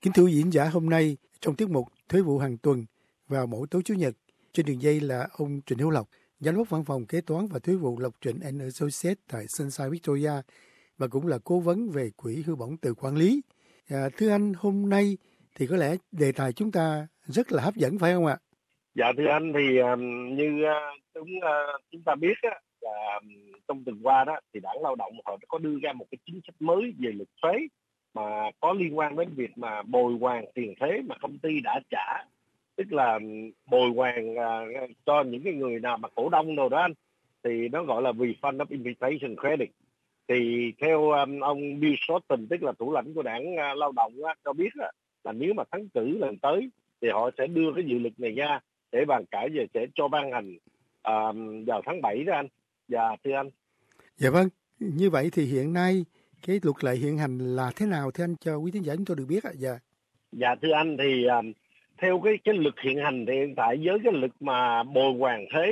Kính thưa diễn giả, hôm nay trong tiết mục Thuế vụ hàng tuần vào mỗi tối Chủ nhật, trên đường dây là ông Trịnh Hữu Lộc, Giám đốc Văn phòng Kế toán và Thuế vụ Lộc Trịnh & Associates tại Sunshine Victoria và cũng là cố vấn về quỹ hưu bổng từ quản lý. Thưa anh, hôm nay thì có lẽ đề tài chúng ta rất là hấp dẫn phải không ạ? Dạ thưa anh, thì như chúng ta biết á, là trong tuần qua đó thì Đảng Lao động họ có đưa ra một cái chính sách mới về luật thuế mà có liên quan đến việc mà bồi hoàn tiền thuế mà công ty đã trả, tức là bồi hoàn cho những cái người nào mà cổ đông đâu đó anh, thì nó gọi là refund of invitation credit. Thì theo ông Bill Shorten, tức là thủ lãnh của Đảng Lao động cho biết là nếu mà thắng cử lần tới thì họ sẽ đưa cái dự luật này ra để bàn cãi về sẽ cho ban hành vào tháng 7 đó anh. Dạ thưa anh. Dạ vâng, như vậy thì hiện nay cái luật lệ hiện hành là thế nào thưa anh, cho quý khán giả chúng tôi được biết ạ? Dạ thưa anh, thì theo cái luật hiện hành thì hiện tại với cái luật mà bồi hoàn thuế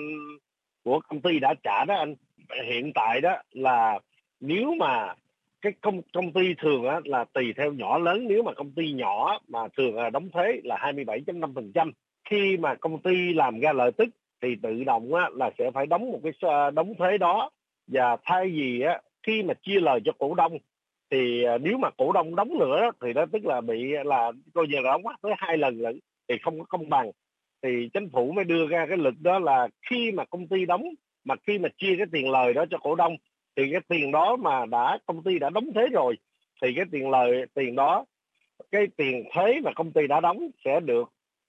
của công ty đã trả đó anh, hiện tại đó là nếu mà cái công ty thường là tùy theo nhỏ lớn, nếu mà công ty nhỏ mà thường là đóng thuế là 27.5%, khi mà công ty làm ra lợi tức thì tự động là sẽ phải đóng một cái đóng thuế đó. Và thay vì khi mà chia lời cho cổ đông thì nếu mà cổ đông đóng nữa thì đó tức là bị là coi như là đóng tới 2 lần lận, thì không có công bằng. Thì chính phủ mới đưa ra cái luật đó là khi mà công ty đóng, mà khi mà chia cái tiền lời đó cho cổ đông thì cái tiền đó mà công ty đã đóng thuế rồi thì cái tiền đó, cái tiền thuế mà công ty đã đóng sẽ được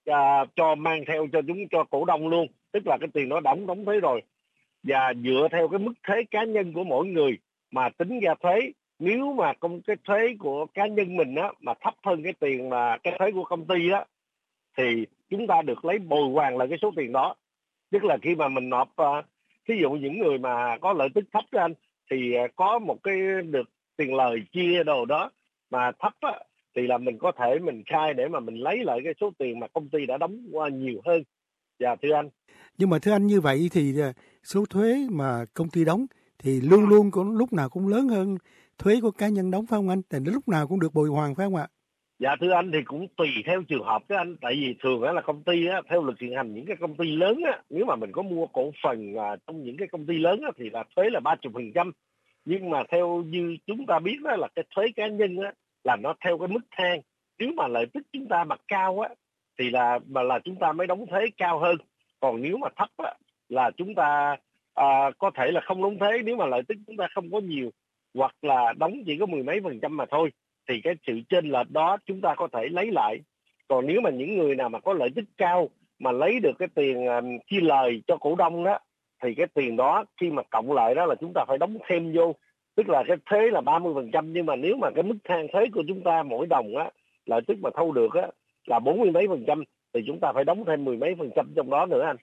cho mang theo cho cổ đông luôn, tức là cái tiền đó đóng thuế rồi. Và dựa theo cái mức thuế cá nhân của mỗi người mà tính ra thuế. Nếu mà cái thuế của cá nhân mình mà thấp hơn cái tiền mà cái thuế của công ty đó thì chúng ta được lấy bồi hoàn lại cái số tiền đó. Tức là khi mà mình nộp, ví dụ những người mà có lợi tức thấp đó anh, thì có một cái được tiền lời chia đồ đó mà thấp thì là mình có thể mình khai để mà mình lấy lại cái số tiền mà công ty đã đóng qua nhiều hơn. Dạ thưa anh. Nhưng mà thưa anh, như vậy thì số thuế mà công ty đóng thì luôn luôn lúc nào cũng lớn hơn thuế của cá nhân đóng phải không anh? Thì lúc nào cũng được bồi hoàn phải không ạ? Dạ thưa anh, thì cũng tùy theo trường hợp đó anh. Tại vì thường là công ty theo luật hiện hành, những cái công ty lớn nếu mà mình có mua cổ phần trong những cái công ty lớn thì là thuế là 30%. Nhưng mà theo như chúng ta biết là cái thuế cá nhân là nó theo cái mức thang. Nếu mà lợi tức chúng ta mà cao thì là chúng ta mới đóng thuế cao hơn. Còn nếu mà thấp là chúng ta có thể là không đóng thuế nếu mà lợi tức chúng ta không có nhiều, hoặc là đóng chỉ có mười mấy % mà thôi, thì cái sự chênh lệch đó chúng ta có thể lấy lại. Còn nếu mà những người nào mà có lợi tức cao mà lấy được cái tiền chia lời cho cổ đông đó, thì cái tiền đó khi mà cộng lại đó là chúng ta phải đóng thêm vô, tức là cái thuế là 30%. Nhưng mà nếu mà cái mức thang thuế của chúng ta mỗi đồng lợi tức mà thu được là 40 mấy % thì chúng ta phải đóng thêm 10 mấy % trong đó nữa anh.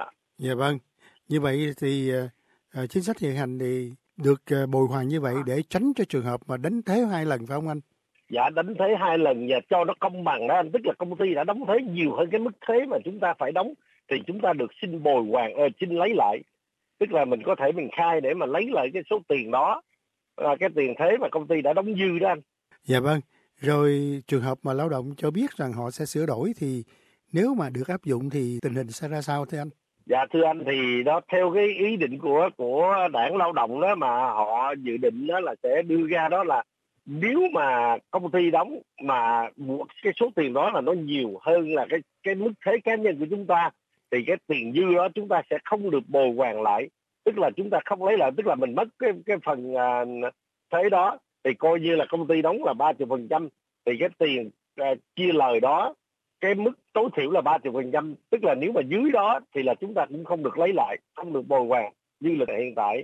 Dạ vâng. Như vậy thì chính sách hiện hành thì được bồi hoàn như vậy để tránh cho trường hợp mà đánh thuế 2 lần phải không anh? Dạ, đánh thuế 2 lần và cho nó công bằng đó anh, tức là công ty đã đóng thuế nhiều hơn cái mức thuế mà chúng ta phải đóng thì chúng ta được xin bồi hoàn, xin lấy lại, tức là mình có thể mình khai để mà lấy lại cái số tiền đó, cái tiền thuế mà công ty đã đóng dư đó anh. Dạ vâng. Rồi trường hợp mà lao động cho biết rằng họ sẽ sửa đổi thì nếu mà được áp dụng thì tình hình sẽ ra sao thưa anh? Dạ thưa anh, thì đó theo cái ý định của Đảng Lao động đó mà họ dự định đó là sẽ đưa ra đó là nếu mà công ty đóng mà cái số tiền đó là nó nhiều hơn là cái mức thuế cá nhân của chúng ta thì cái tiền dư đó chúng ta sẽ không được bồi hoàn lại, tức là chúng ta không lấy lại, tức là mình mất cái phần thuế đó thì coi như là công ty đóng là 30%, thì cái tiền chia lời đó cái mức tối thiểu là 30%, tức là nếu mà dưới đó thì là chúng ta cũng không được lấy lại, không được bồi hoàn như là hiện tại.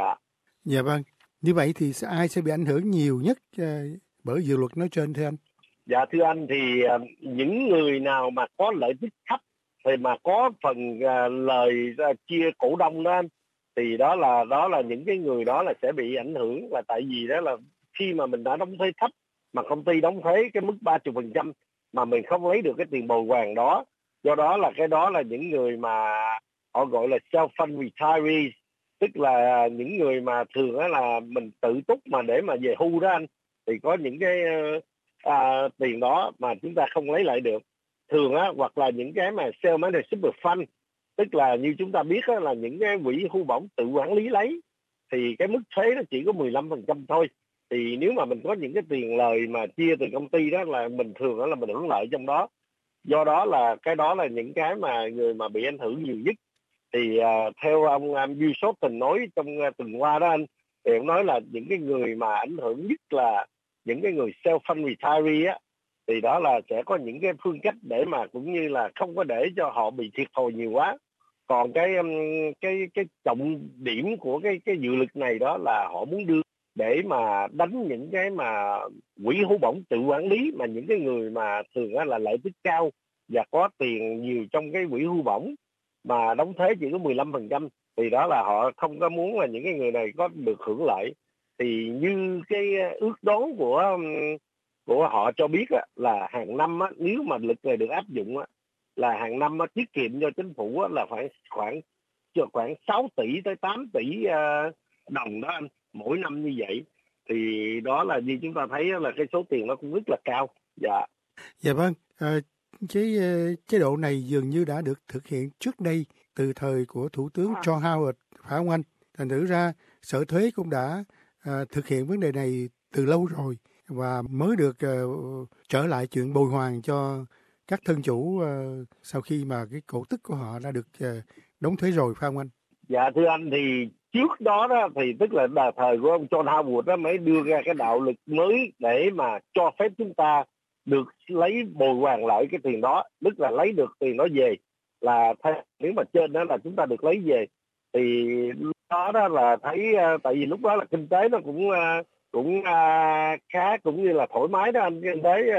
Dạ vâng. Như vậy thì ai sẽ bị ảnh hưởng nhiều nhất bởi dự luật nói trên thưa anh? Dạ thưa anh, thì những người nào mà có lợi tức thấp thì mà có phần lời chia cổ đông đó anh, thì đó là những cái người đó là sẽ bị ảnh hưởng, là tại vì đó là khi mà mình đã đóng thuế thấp mà công ty đóng thuế cái mức 30% mà mình không lấy được cái tiền bồi hoàn đó. Do đó là cái đó là những người mà họ gọi là self-fund retirees, tức là những người mà thường là mình tự túc mà để mà về hưu đó anh, thì có những cái tiền đó mà chúng ta không lấy lại được. Thường á, hoặc là những cái mà self-managed super fund, tức là như chúng ta biết á, là những cái quỹ hưu bổng tự quản lý lấy, thì cái mức thuế nó chỉ có 15% thôi. Thì nếu mà mình có những cái tiền lời mà chia từ công ty đó là mình thường đó là mình hưởng lợi trong đó. Do đó là cái đó là những cái mà người mà bị ảnh hưởng nhiều nhất. Thì theo ông Bill Shorten nói trong tuần qua đó anh, thì ông nói là những cái người mà ảnh hưởng nhất là những cái người self-fund retiree á, thì đó là sẽ có những cái phương cách để mà cũng như là không có để cho họ bị thiệt thòi nhiều quá. Còn cái trọng điểm của cái dự luật này đó là họ muốn đưa để mà đánh những cái mà quỹ hưu bổng tự quản lý, mà những cái người mà thường là lợi tức cao và có tiền nhiều trong cái quỹ hưu bổng mà đóng thuế chỉ có 15%, thì đó là họ không có muốn là những cái người này có được hưởng lợi. Thì như cái ước đoán của họ cho biết á, là hàng năm á, nếu mà luật này được áp dụng á, là hàng năm á, tiết kiệm cho chính phủ á, là khoảng 6 tỷ tới 8 tỷ đồng đó anh, mỗi năm như vậy. Thì đó là như chúng ta thấy á, là cái số tiền nó cũng rất là cao. Dạ. Dạ vâng, cái chế độ này dường như đã được thực hiện trước đây từ thời của Thủ tướng John Howard, phải không anh? Thành thử ra Sở Thuế cũng đã thực hiện vấn đề này từ lâu rồi và mới được trở lại chuyện bồi hoàn cho các thân chủ sau khi mà cái cổ tức của họ đã được đóng thuế rồi, phải không anh? Dạ thưa anh, thì trước đó thì tức là thời của ông John Howard đó mới đưa ra cái đạo luật mới để mà cho phép chúng ta được lấy bồi hoàn lại cái tiền đó, tức là lấy được tiền đó về, là nếu mà trên đó là chúng ta được lấy về. Thì lúc đó là thấy tại vì lúc đó là kinh tế nó cũng khá, cũng như là thoải mái đó anh, kinh tế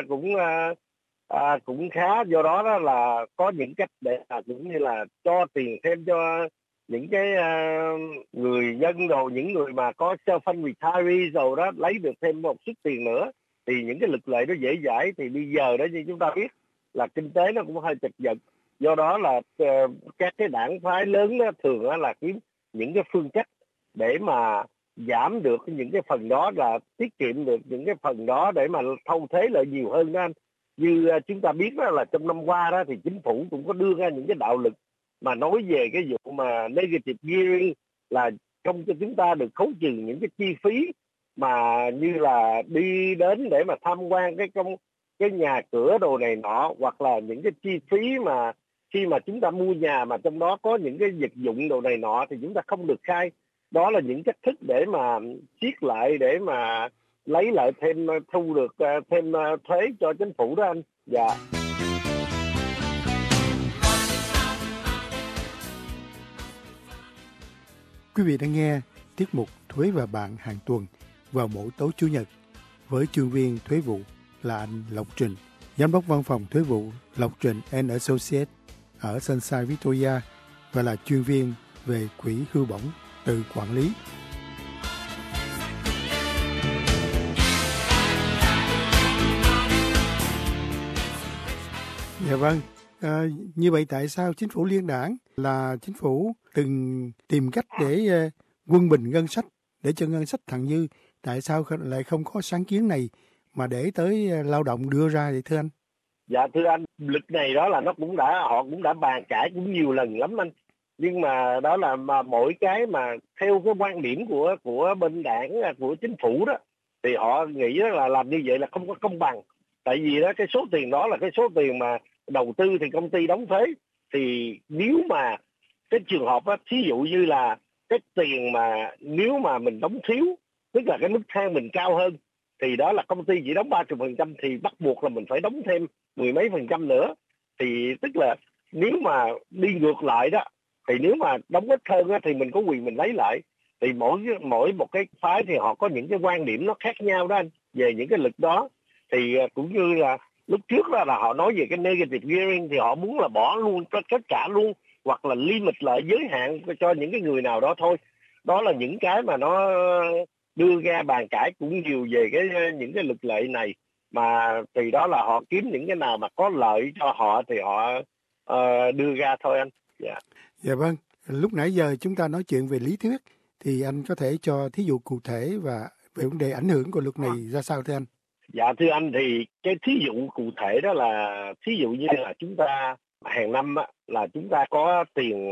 cũng khá. Do đó là có những cách để cũng như là cho tiền thêm cho những cái người dân đồ, những người mà có self-fund retiree rồi đó, lấy được thêm một chút tiền nữa, thì những cái luật lệ nó dễ dãi. Thì bây giờ đó như chúng ta biết là kinh tế nó cũng hơi chật vật, do đó là các cái đảng phái lớn đó, thường đó là kiếm những cái phương cách để mà giảm được những cái phần đó, là tiết kiệm được những cái phần đó để mà thâu thuế lợi nhiều hơn đó anh. Như chúng ta biết đó là trong năm qua đó thì chính phủ cũng có đưa ra những cái đạo luật mà nói về cái vụ mà negative gearing, là không cho chúng ta được khấu trừ những cái chi phí mà như là đi đến để mà tham quan cái nhà cửa đồ này nọ, hoặc là những cái chi phí mà khi mà chúng ta mua nhà mà trong đó có những cái vật dụng đồ này nọ thì chúng ta không được khai. Đó là những cách thức để mà siết lại, để mà lấy lại thêm, thu được thêm thuế cho chính phủ đó anh. Dạ. Quý vị đang nghe tiết mục Thuế và Bạn hàng tuần vào mỗi tối Chủ nhật với chuyên viên thuế vụ là anh Lộc Trình, giám đốc văn phòng thuế vụ Lộc Trình & Associates ở Sunshine Victoria và là chuyên viên về quỹ hưu bổng tự quản lý. Dạ vâng, như vậy tại sao chính phủ liên đảng là chính phủ từng tìm cách để quân bình ngân sách, để cho ngân sách thặng dư, tại sao lại không có sáng kiến này mà để tới lao động đưa ra vậy thưa anh? Dạ thưa anh, luật này đó là họ cũng đã bàn cãi cũng nhiều lần lắm anh. Nhưng mà đó là mà mỗi cái mà theo cái quan điểm của bên đảng, của chính phủ đó, thì họ nghĩ là làm như vậy là không có công bằng. Tại vì đó cái số tiền đó là cái số tiền mà đầu tư thì công ty đóng thuế. Thì nếu mà cái trường hợp đó, thí dụ như là cái tiền mà nếu mà mình đóng thiếu, tức là cái mức thang mình cao hơn, thì đó là công ty chỉ đóng 30%, thì bắt buộc là mình phải đóng thêm mười mấy % nữa. Thì tức là nếu mà đi ngược lại đó, thì nếu mà đóng ít hơn đó, thì mình có quyền mình lấy lại. Thì mỗi một cái phái thì họ có những cái quan điểm nó khác nhau đó anh, về những cái luật đó. Thì cũng như là lúc trước đó là họ nói về cái negative gearing, thì họ muốn là bỏ luôn tất cả luôn, hoặc là limit lại, giới hạn cho những cái người nào đó thôi. Đó là những cái mà nó đưa ra bàn cãi cũng nhiều về những cái luật lệ này. Mà thì đó là họ kiếm những cái nào mà có lợi cho họ thì họ đưa ra thôi anh. Dạ. Dạ vâng, lúc nãy giờ chúng ta nói chuyện về lý thuyết, thì anh có thể cho thí dụ cụ thể và về vấn đề ảnh hưởng của luật này ra sao thưa anh? Dạ thưa anh, thì cái thí dụ cụ thể đó là thí dụ như là chúng ta hàng năm á, là chúng ta có tiền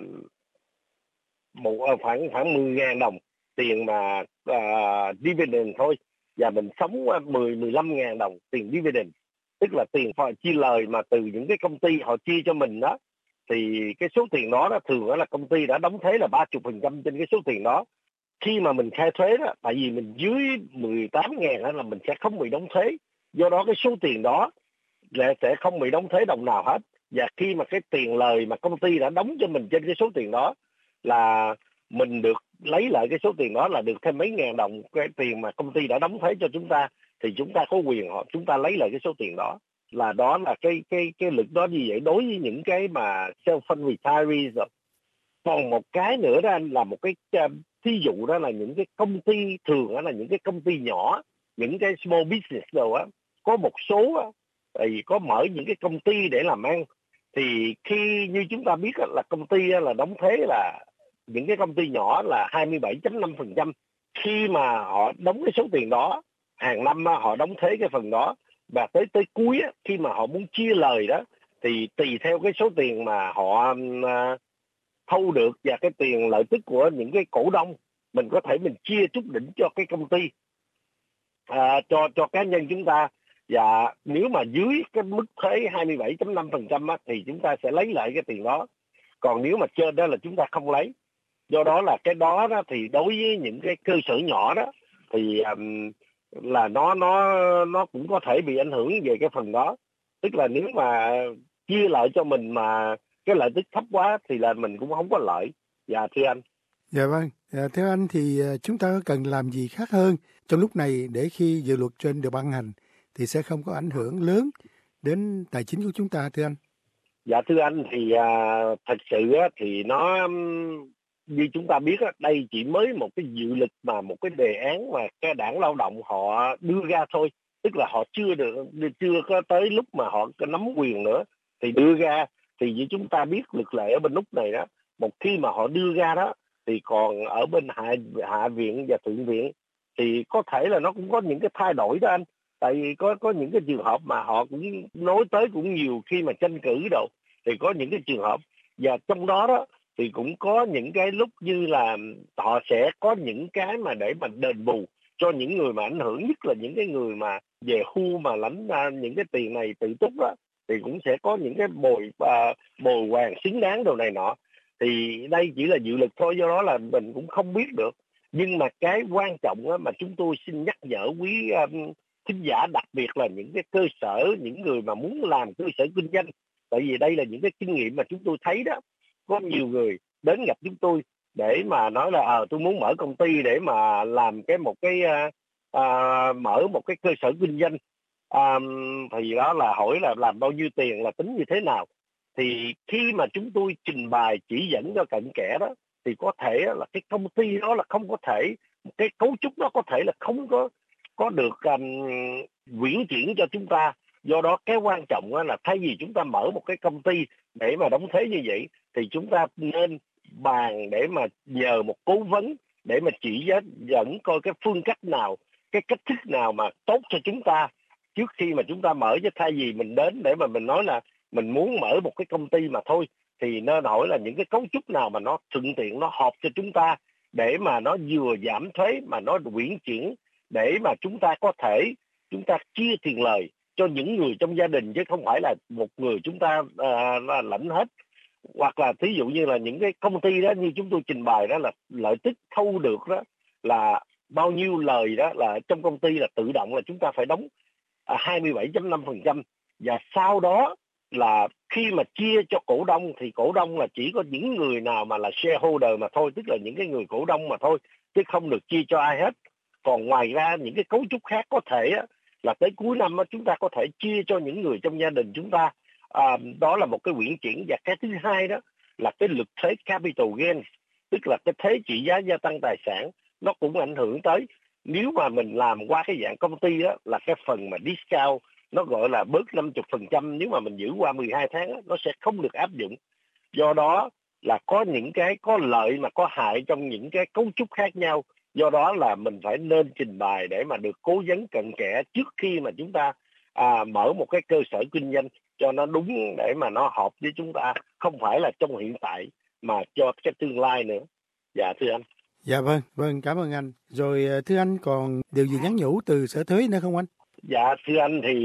khoảng khoảng 10.000 đồng tiền mà dividend thôi, và mình sống 15.000 đồng tiền dividend, tức là tiền họ chia lời mà từ những cái công ty họ chia cho mình đó. Thì cái số tiền đó thường đó là công ty đã đóng thuế là 30% trên cái số tiền đó. Khi mà mình khai thuế đó, tại vì mình dưới 18.000 là mình sẽ không bị đóng thuế, do đó cái số tiền đó sẽ không bị đóng thuế đồng nào hết. Và khi mà cái tiền lời mà công ty đã đóng cho mình trên cái số tiền đó là mình được lấy lại cái số tiền đó, là được thêm mấy ngàn đồng cái tiền mà công ty đã đóng thuế cho chúng ta, thì chúng ta có quyền chúng ta lấy lại cái số tiền đó. Đó là cái lực đó như vậy đối với những cái mà self-fund retirees rồi. Còn một cái nữa đó anh, là một cái thí dụ đó là những cái công ty, thường đó là những cái công ty nhỏ, những cái small business đồ á, có một số á, thì có mở những cái công ty để làm ăn. Thì khi như chúng ta biết là công ty là đóng thuế, là những cái công ty nhỏ là 27.5%. Khi mà họ đóng cái số tiền đó hàng năm họ đóng thuế cái phần đó, và tới cuối khi mà họ muốn chia lời đó, thì tùy theo cái số tiền mà họ thu được và cái tiền lợi tức của những cái cổ đông, mình có thể mình chia chút đỉnh cho cái công ty, cho cá nhân chúng ta. Và nếu mà dưới cái mức thuế 27.5% thì chúng ta sẽ lấy lại cái tiền đó. Còn nếu mà trên đó là chúng ta không lấy. Do đó là cái đó thì đối với những cái cơ sở nhỏ đó thì là nó cũng có thể bị ảnh hưởng về cái phần đó. Tức là nếu mà chia lại cho mình mà cái lợi tức thấp quá thì là mình cũng không có lợi. Dạ thưa anh. Dạ vâng, theo anh thì chúng ta có cần làm gì khác hơn trong lúc này để khi dự luật trên được ban hành thì sẽ không có ảnh hưởng lớn đến tài chính của chúng ta, thưa anh? Dạ thưa anh, thì thật sự thì nó như chúng ta biết đây chỉ mới một cái dự luật, mà một cái đề án mà cái đảng lao động họ đưa ra thôi. Tức là họ chưa có tới lúc mà họ có nắm quyền nữa thì đưa ra. Thì như chúng ta biết luật lệ ở bên Úc này đó, một khi mà họ đưa ra đó thì còn ở bên hạ viện và thượng viện thì có thể là nó cũng có những cái thay đổi đó anh. Tại vì có những cái trường hợp mà họ cũng nói tới cũng nhiều khi mà tranh cử đâu, thì có những cái trường hợp, và trong đó thì cũng có những cái lúc như là họ sẽ có những cái mà để mà đền bù cho những người mà ảnh hưởng, nhất là những cái người mà về hưu mà lãnh những cái tiền này tự túc đó, thì cũng sẽ có những cái bồi hoàn xứng đáng đồ này nọ. Thì đây chỉ là dự luật thôi, do đó là mình cũng không biết được. Nhưng mà cái quan trọng mà chúng tôi xin nhắc nhở quý thính giả, đặc biệt là những cái cơ sở, những người mà muốn làm cơ sở kinh doanh. Tại vì đây là những cái kinh nghiệm mà chúng tôi thấy đó, có nhiều người đến gặp chúng tôi để mà nói là tôi muốn mở công ty để mà làm mở một cái cơ sở kinh doanh. Thì đó là hỏi là làm bao nhiêu tiền, là tính như thế nào. Thì khi mà chúng tôi trình bày chỉ dẫn cho cận kẽ đó, thì có thể là cái công ty đó là không có thể, cái cấu trúc đó có thể là không có được uyển chuyển cho chúng ta. Do đó cái quan trọng là thay vì chúng ta mở một cái công ty để mà đóng thuế như vậy, thì chúng ta nên bàn để mà nhờ một cố vấn để mà chỉ dẫn coi cái phương cách nào, cái cách thức nào mà tốt cho chúng ta trước khi mà chúng ta mở. Chứ thay vì mình đến để mà mình nói là mình muốn mở một cái công ty mà thôi, thì nên hỏi là những cái cấu trúc nào mà nó thuận tiện, nó hợp cho chúng ta, để mà nó vừa giảm thuế mà nó uyển chuyển, để mà chúng ta có thể chúng ta chia tiền lời cho những người trong gia đình, chứ không phải là một người chúng ta lãnh hết. Hoặc là thí dụ như là những cái công ty đó như chúng tôi trình bày đó, là lợi tức thu được đó là bao nhiêu lời đó, là trong công ty là tự động là chúng ta phải đóng 27.5%. Và sau đó là khi mà chia cho cổ đông thì cổ đông là chỉ có những người nào mà là shareholder mà thôi, tức là những cái người cổ đông mà thôi, chứ không được chia cho ai hết. Còn ngoài ra những cái cấu trúc khác có thể là tới cuối năm chúng ta có thể chia cho những người trong gia đình chúng ta. Đó là một cái uyển chuyển. Và cái thứ hai đó là cái luật thuế capital gains, tức là cái thuế trị giá gia tăng tài sản, nó cũng ảnh hưởng tới. Nếu mà mình làm qua cái dạng công ty đó, là cái phần mà discount nó gọi là bớt 50%, nếu mà mình giữ qua 12 tháng đó, nó sẽ không được áp dụng. Do đó là có những cái có lợi mà có hại trong những cái cấu trúc khác nhau. Do đó là mình phải nên trình bày để mà được cố vấn cặn kẽ trước khi mà chúng ta mở một cái cơ sở kinh doanh cho nó đúng, để mà nó hợp với chúng ta, không phải là trong hiện tại mà cho cái tương lai nữa. Dạ thưa anh. Dạ vâng, cảm ơn anh. Rồi thưa anh còn điều gì nhắn nhủ từ Sở Thuế nữa không anh? Dạ thưa anh, thì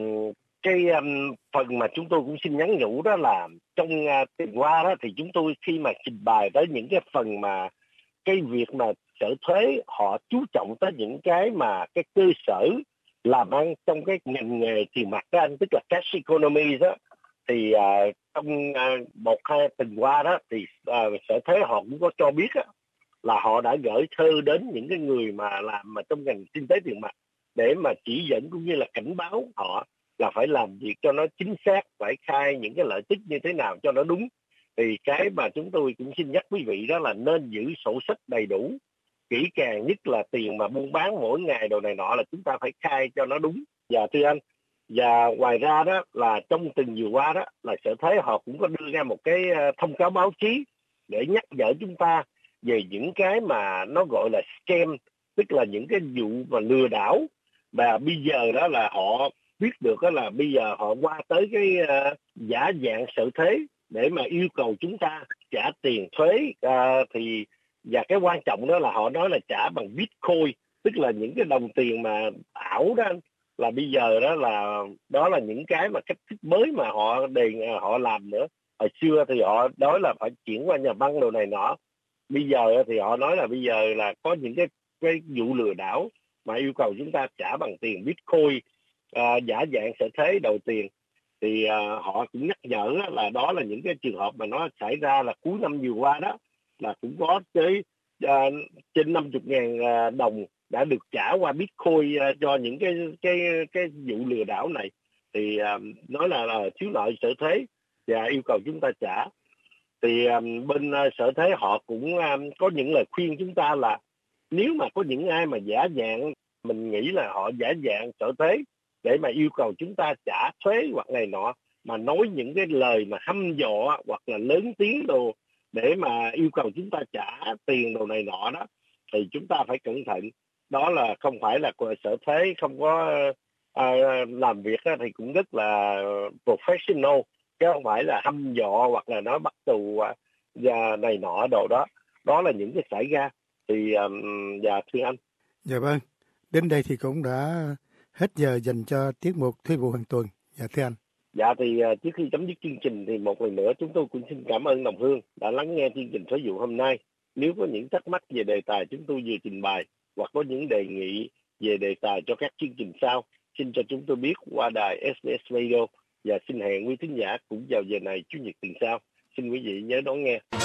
phần mà chúng tôi cũng xin nhắn nhủ đó là trong tuần qua đó, thì chúng tôi khi mà trình bày tới những cái phần mà cái việc mà Sở Thuế họ chú trọng tới những cái mà cái cơ sở làm ăn trong cái ngành nghề tiền mặt đó anh, tức là cash economy đó, thì trong một hai tuần qua đó thì Sở Thuế họ cũng có cho biết là họ đã gửi thư đến những cái người mà làm mà trong ngành kinh tế tiền mặt để mà chỉ dẫn cũng như là cảnh báo họ là phải làm việc cho nó chính xác, phải khai những cái lợi tức như thế nào cho nó đúng. Thì cái mà chúng tôi cũng xin nhắc quý vị đó là nên giữ sổ sách đầy đủ, kỹ càng, nhất là tiền mà buôn bán mỗi ngày đồ này nọ là chúng ta phải khai cho nó đúng. Và thưa anh, và ngoài ra đó là trong tuần vừa qua đó là Sở Thuế họ cũng có đưa ra một cái thông cáo báo chí để nhắc nhở chúng ta về những cái mà nó gọi là scam, tức là những cái vụ mà lừa đảo. Và bây giờ đó là họ biết được đó là bây giờ họ qua tới cái giả dạng Sở Thuế để mà yêu cầu chúng ta trả tiền thuế, thì và cái quan trọng đó là họ nói là trả bằng Bitcoin, tức là những cái đồng tiền mà ảo đó, là bây giờ đó là những cái mà cách thức mới mà họ làm nữa. Hồi xưa thì họ nói là phải chuyển qua nhà băng đồ này nọ, bây giờ thì họ nói là bây giờ là có những cái vụ lừa đảo mà yêu cầu chúng ta trả bằng tiền Bitcoin, giả dạng Sở Thuế đầu tiền. Thì họ cũng nhắc nhở là đó là những cái trường hợp mà nó xảy ra là cuối năm vừa qua đó, là cũng có tới trên 50.000 đồng đã được trả qua Bitcoin cho những cái vụ lừa đảo này. Thì nói là thiếu nợ Sở Thuế và yêu cầu chúng ta trả. Thì bên Sở Thuế họ cũng có những lời khuyên chúng ta là nếu mà có những ai mà giả dạng, mình nghĩ là họ giả dạng Sở Thuế để mà yêu cầu chúng ta trả thuế hoặc này nọ, mà nói những cái lời mà hăm dọa hoặc là lớn tiếng đồ để mà yêu cầu chúng ta trả tiền đồ này nọ đó, thì chúng ta phải cẩn thận. Đó là không phải là Sở Thuế không có làm việc thì cũng rất là professional, chứ không phải là hăm dọa hoặc là nó bắt tù và này nọ đồ đó. Đó là những cái xảy ra. Thì dạ thưa anh. Dạ vâng, đến đây thì cũng đã hết giờ dành cho tiết mục Thuế vụ hàng tuần. Dạ thưa anh. Dạ thì trước khi chấm dứt chương trình thì một lần nữa chúng tôi cũng xin cảm ơn đồng hương đã lắng nghe chương trình Thuế vụ hôm nay. Nếu có những thắc mắc về đề tài chúng tôi vừa trình bày, hoặc có những đề nghị về đề tài cho các chương trình sau, xin cho chúng tôi biết qua đài SBS Radio, và xin hẹn quý thính giả cũng vào giờ này Chủ nhật tuần sau. Xin quý vị nhớ đón nghe.